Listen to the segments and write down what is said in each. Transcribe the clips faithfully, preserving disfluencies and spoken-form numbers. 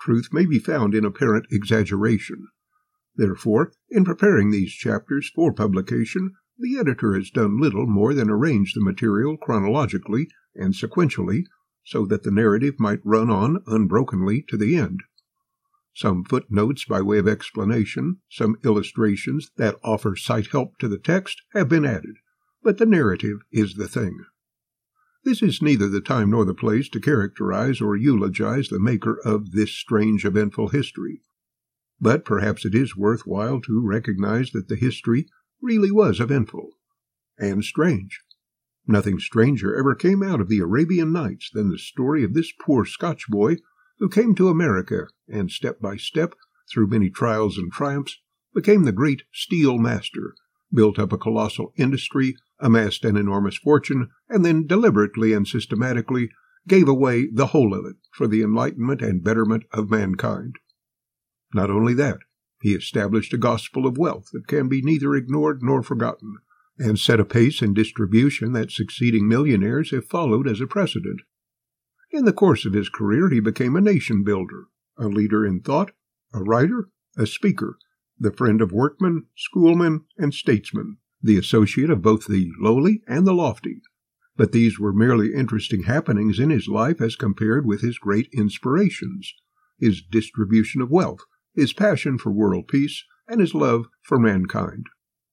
truth may be found in apparent exaggeration. Therefore, in preparing these chapters for publication, the editor has done little more than arrange the material chronologically and sequentially, so that the narrative might run on unbrokenly to the end. Some footnotes by way of explanation, some illustrations that offer sight help to the text have been added, but the narrative is the thing. This is neither the time nor the place to characterize or eulogize the maker of this strange eventful history, but perhaps it is worthwhile to recognize that the history really was eventful and strange. Nothing stranger ever came out of the Arabian Nights than the story of this poor Scotch boy who came to America and step by step, through many trials and triumphs, became the great steel master, built up a colossal industry, amassed an enormous fortune, and then deliberately and systematically gave away the whole of it for the enlightenment and betterment of mankind. Not only that, he established a gospel of wealth that can be neither ignored nor forgotten, and set a pace in distribution that succeeding millionaires have followed as a precedent. In the course of his career, he became a nation-builder, a leader in thought, a writer, a speaker, the friend of workmen, schoolmen, and statesmen, the associate of both the lowly and the lofty. But these were merely interesting happenings in his life as compared with his great inspirations, his distribution of wealth, his passion for world peace, and his love for mankind.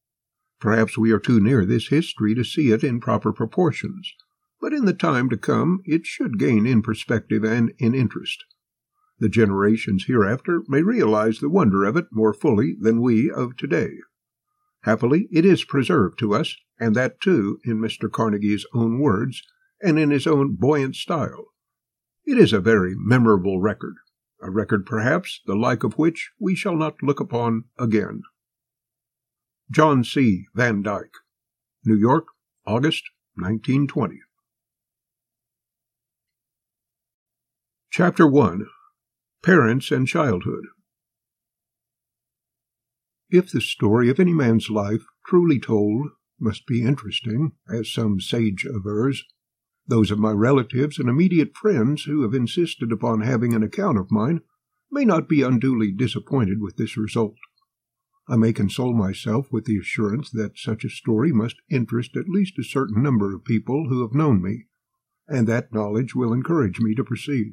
Perhaps we are too near this history to see it in proper proportions, but in the time to come it should gain in perspective and in interest. The generations hereafter may realize the wonder of it more fully than we of today. Happily, it is preserved to us, and that too in Mister Carnegie's own words, and in his own buoyant style. It is a very memorable record, a record perhaps the like of which we shall not look upon again. John C. Van Dyke, New York, August nineteen twenty. Chapter one. Parents and Childhood. If the story of any man's life, truly told, must be interesting, as some sage avers, those of my relatives and immediate friends who have insisted upon having an account of mine may not be unduly disappointed with this result. I may console myself with the assurance that such a story must interest at least a certain number of people who have known me, and that knowledge will encourage me to proceed.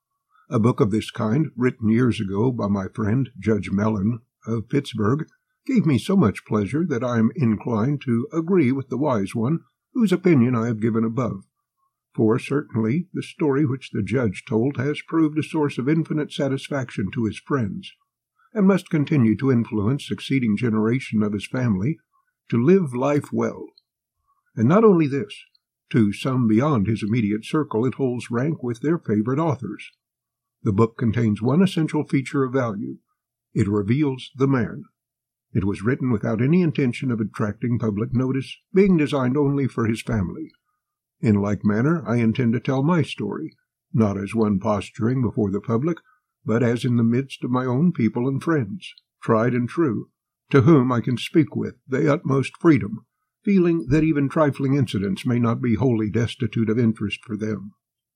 A book of this kind, written years ago by my friend Judge Mellon of Pittsburgh, gave me so much pleasure that I am inclined to agree with the wise one whose opinion I have given above. For certainly the story which the judge told has proved a source of infinite satisfaction to his friends, and must continue to influence succeeding generation of his family to live life well. And not only this, to some beyond his immediate circle it holds rank with their favorite authors. The book contains one essential feature of value. It reveals the man. It was written without any intention of attracting public notice, being designed only for his family. In like manner, I intend to tell my story, not as one posturing before the public, but as in the midst of my own people and friends, tried and true, to whom I can speak with the utmost freedom, feeling that even trifling incidents may not be wholly destitute of interest for them.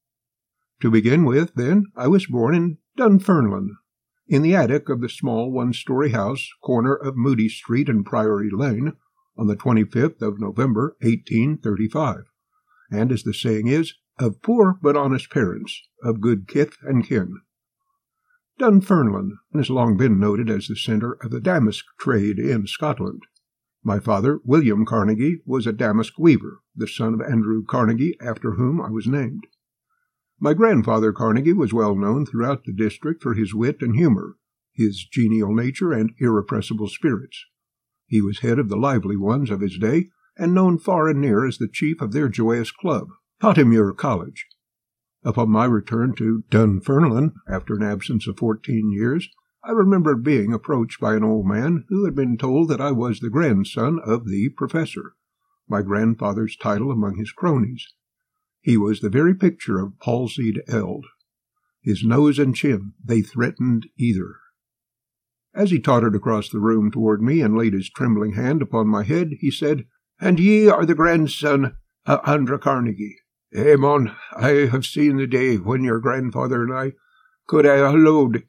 To begin with, then, I was born in Dunfermline, in the attic of the small one-story house, corner of Moody Street and Priory Lane, on the twenty-fifth of November, eighteen thirty-five, and, as the saying is, of poor but honest parents, of good kith and kin. Dunfermline has long been noted as the centre of the damask trade in Scotland. My father, William Carnegie, was a damask weaver, the son of Andrew Carnegie, after whom I was named. My grandfather Carnegie was well known throughout the district for his wit and humour, his genial nature and irrepressible spirits. He was head of the lively ones of his day, and known far and near as the chief of their joyous club, Pottimuir College. Upon my return to Dunfermline, after an absence of fourteen years, I remember being approached by an old man who had been told that I was the grandson of the professor, my grandfather's title among his cronies. He was the very picture of palsied eld. His nose and chin, they threatened either. As he tottered across the room toward me and laid his trembling hand upon my head, he said, "And ye are the grandson of Andrew Carnegie. Eh, mon, I have seen the day when your grandfather and I could hae hallooed